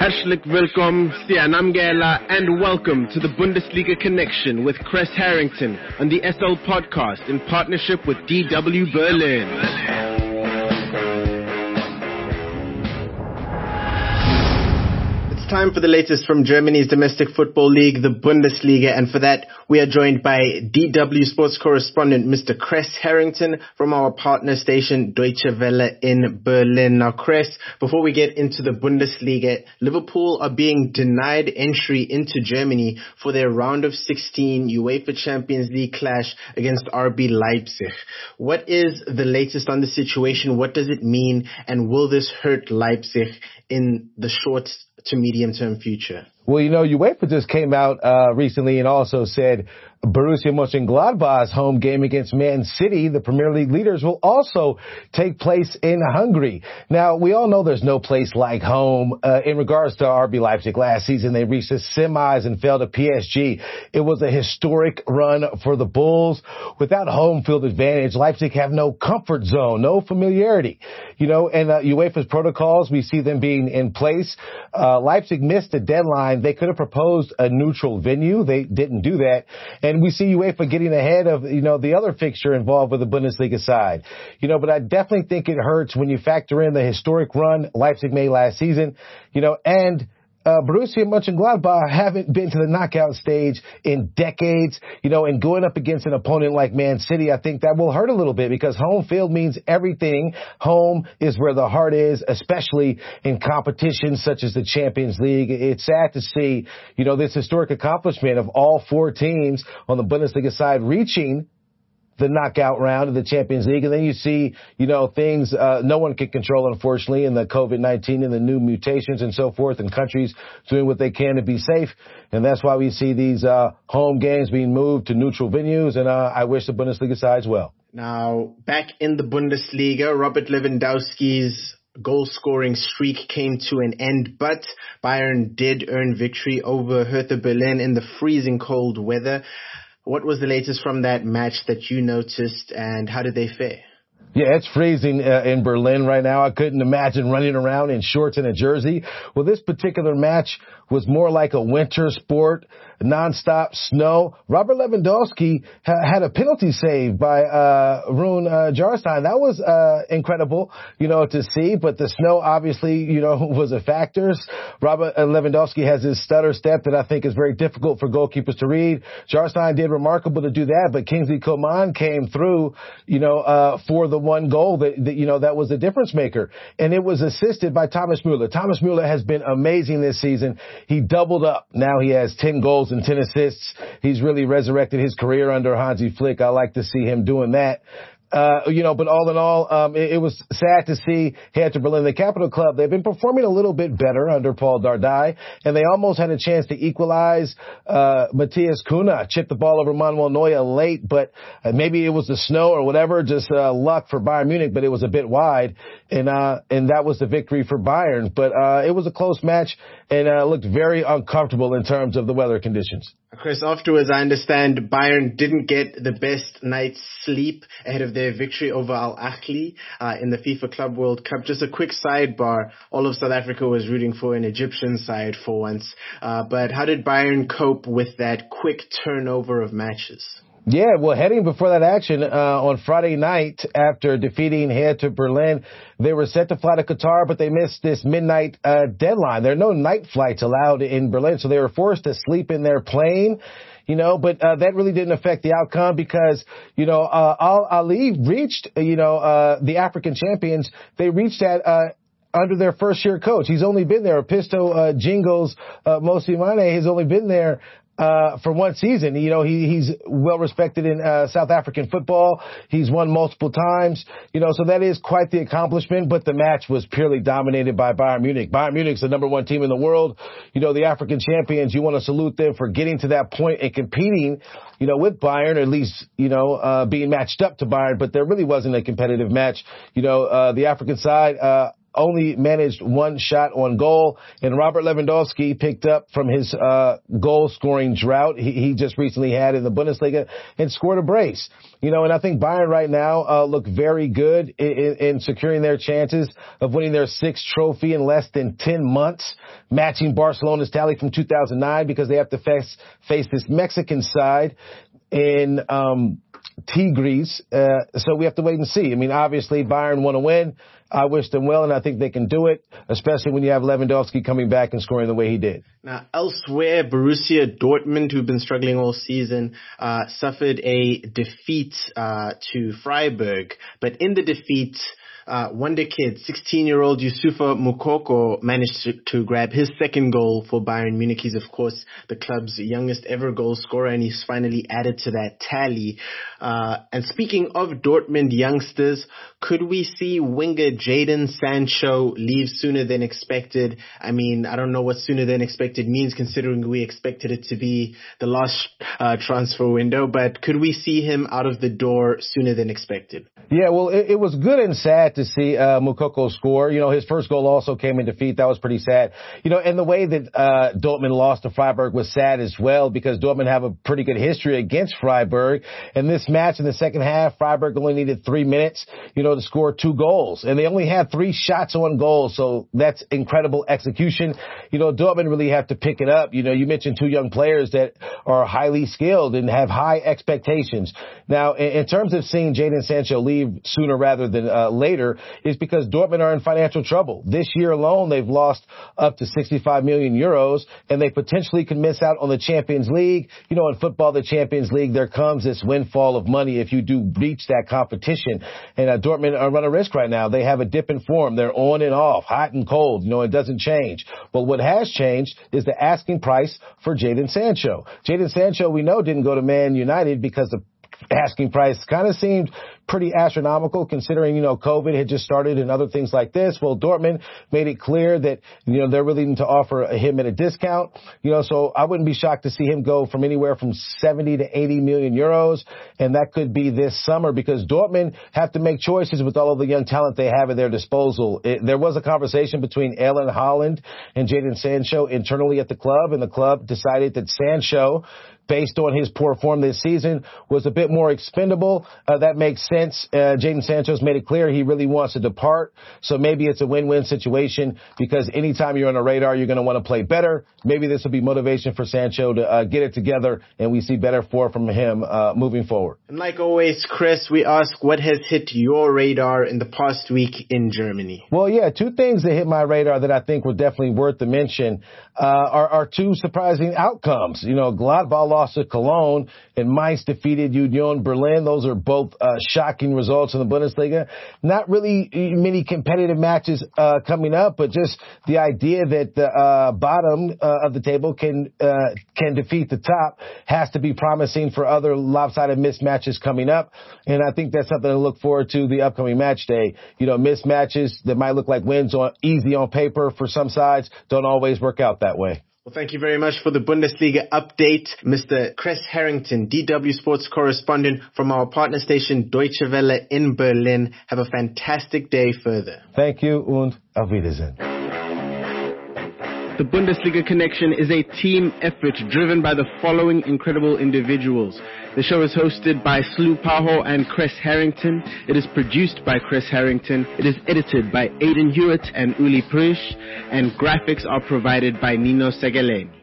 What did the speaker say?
Herzlich willkommen, Sianamgela, and welcome to the Bundesliga Connection with Chris Harrington on the SL Podcast in partnership with DW Berlin. Time for the latest from Germany's domestic football league, the Bundesliga, and for that we are joined by DW sports correspondent Mr. Chris Harrington from our partner station Deutsche Welle in Berlin. Now Chris, before we get into the Bundesliga, Liverpool are being denied entry into Germany for their round of 16 UEFA Champions League clash against RB Leipzig. What is the latest on the situation? What does it mean? And will this hurt Leipzig in the short to medium-term future? Well, UEFA just came out recently and also said Borussia Mönchengladbach's home game against Man City, the Premier League leaders, will also take place in Hungary. Now, we all know there's no place like home. In regards to RB Leipzig last season, they reached the semis and fell to PSG. It was a historic run for the Bulls. Without home field advantage, Leipzig have no comfort zone, no familiarity. And UEFA's protocols, we see them being in place. Leipzig missed the deadline. They could have proposed a neutral venue. They didn't do that. And we see UEFA getting ahead of, the other fixture involved with the Bundesliga side. But I definitely think it hurts when you factor in the historic run Leipzig made last season, and Borussia Mönchengladbach haven't been to the knockout stage in decades, and going up against an opponent like Man City, I think that will hurt a little bit because home field means everything. Home is where the heart is, especially in competitions such as the Champions League. It's sad to see, this historic accomplishment of all four teams on the Bundesliga side reaching the knockout round of the Champions League. And then you see, things no one can control, unfortunately, in the COVID-19 and the new mutations and so forth, and countries doing what they can to be safe. And that's why we see these home games being moved to neutral venues. And I wish the Bundesliga sides well. Now, back in the Bundesliga, Robert Lewandowski's goal-scoring streak came to an end, but Bayern did earn victory over Hertha Berlin in the freezing cold weather. What was the latest from that match that you noticed, and how did they fare? Yeah, it's freezing in Berlin right now. I couldn't imagine running around in shorts and a jersey. Well, this particular match was more like a winter sport, nonstop snow. Robert Lewandowski had a penalty save by Rune Jahrstein. That was incredible, to see. But the snow obviously, was a factor. Robert Lewandowski has his stutter step that I think is very difficult for goalkeepers to read. Jahrstein did remarkable to do that, but Kingsley Coman came through, for the one goal that was the difference maker. And it was assisted by Thomas Müller. Thomas Müller has been amazing this season. He doubled up. Now he has 10 goals and 10 assists. He's really resurrected his career under Hansi Flick. I like to see him doing that. But all in all, it was sad to see Hertha Berlin, the capital club. They've been performing a little bit better under Paul Dardai, and they almost had a chance to equalize. Matthias Cunha chipped the ball over Manuel Neuer late, but maybe it was the snow or whatever, just luck for Bayern Munich, but it was a bit wide, and that was the victory for Bayern. But it was a close match, and looked very uncomfortable in terms of the weather conditions. Chris, afterwards, I understand Bayern didn't get the best night's sleep ahead of their victory over Al Ahly in the FIFA Club World Cup. Just a quick sidebar. All of South Africa was rooting for an Egyptian side for once. But how did Bayern cope with that quick turnover of matches? Yeah, well, heading before that action on Friday night after defeating Hertha Berlin, they were set to fly to Qatar, but they missed this midnight deadline. There are no night flights allowed in Berlin, so they were forced to sleep in their plane. But that really didn't affect the outcome because, Al Ahly reached, the African champions. They reached that under their first-year coach. He's only been there. Pisto Jingles Mosimane has only been there for one season. He's well respected in South African football. He's won multiple times, so that is quite the accomplishment, but the match was purely dominated by Bayern Munich. Bayern Munich's the number one team in the world. The African champions, you want to salute them for getting to that point and competing, with Bayern, or at least, being matched up to Bayern, but there really wasn't a competitive match. The African side, only managed one shot on goal, and Robert Lewandowski picked up from his goal-scoring drought he just recently had in the Bundesliga and scored a brace. And I think Bayern right now look very good in securing their chances of winning their 6th trophy in less than 10 months, matching Barcelona's tally from 2009 because they have to face this Mexican side in Tigres. So we have to wait and see. I mean, obviously, Bayern want to win. I wish them well, and I think they can do it, especially when you have Lewandowski coming back and scoring the way he did. Now, elsewhere, Borussia Dortmund, who've been struggling all season, suffered a defeat to Freiburg. But in the defeat, wonder kid, 16-year-old Youssoufa Moukoko managed to grab his 2nd goal for Bayern Munich. He's, of course, the club's youngest ever goal scorer, and he's finally added to that tally. And speaking of Dortmund youngsters, could we see winger Jadon Sancho leave sooner than expected? I mean, I don't know what sooner than expected means, considering we expected it to be the last transfer window, but could we see him out of the door sooner than expected? Yeah, well, it was good and sad to see Moukoko score. His first goal also came in defeat. That was pretty sad. And the way that Dortmund lost to Freiburg was sad as well, because Dortmund have a pretty good history against Freiburg. And this match in the second half, Freiburg only needed 3 minutes, to score 2 goals. And they only had 3 shots on goal, so that's incredible execution. Dortmund really have to pick it up. You mentioned 2 young players that are highly skilled and have high expectations. Now, in terms of seeing Jadon Sancho leave sooner rather than later, is because Dortmund are in financial trouble. This year alone, they've lost up to 65 million euros, and they potentially could miss out on the Champions League. In football, the Champions League, there comes this windfall of money if you do reach that competition. And Dortmund run a risk right now. They have a dip in form. They're on and off, hot and cold. It doesn't change. But what has changed is the asking price for Jadon Sancho. Jadon Sancho, we know, didn't go to Man United because the asking price kind of seemed pretty astronomical, considering, COVID had just started and other things like this. Well, Dortmund made it clear that, they're willing to offer him at a discount, so I wouldn't be shocked to see him go from anywhere from 70 to 80 million euros. And that could be this summer, because Dortmund have to make choices with all of the young talent they have at their disposal. There was a conversation between Erling Haaland and Jadon Sancho internally at the club, and the club decided that Sancho, based on his poor form this season, was a bit more expendable. That makes sense. Jadon Sancho's made it clear he really wants to depart. So maybe it's a win-win situation, because anytime you're on a radar, you're going to want to play better. Maybe this will be motivation for Sancho to get it together, and we see better form from him moving forward. And like always, Chris, we ask what has hit your radar in the past week in Germany. Well, yeah, 2 things that hit my radar that I think were definitely worth the mention are 2 surprising outcomes. Gladbach lost to Cologne, and Mainz defeated Union Berlin. Those are both shocking results in the Bundesliga. Not really many competitive matches coming up, but just the idea that the bottom of the table can defeat the top has to be promising for other lopsided mismatches coming up. And I think that's something to look forward to the upcoming match day. Mismatches that might look like wins easy on paper for some sides don't always work out that way. Well, thank you very much for the Bundesliga update, Mr. Chris Harrington, DW Sports correspondent from our partner station Deutsche Welle in Berlin. Have a fantastic day further. Thank you und auf Wiedersehen. The Bundesliga Connection is a team effort driven by the following incredible individuals. The show is hosted by Slu Paho and Chris Harrington. It is produced by Chris Harrington. It is edited by Aidan Hewitt and Uli Prush. And graphics are provided by Nino Segalen.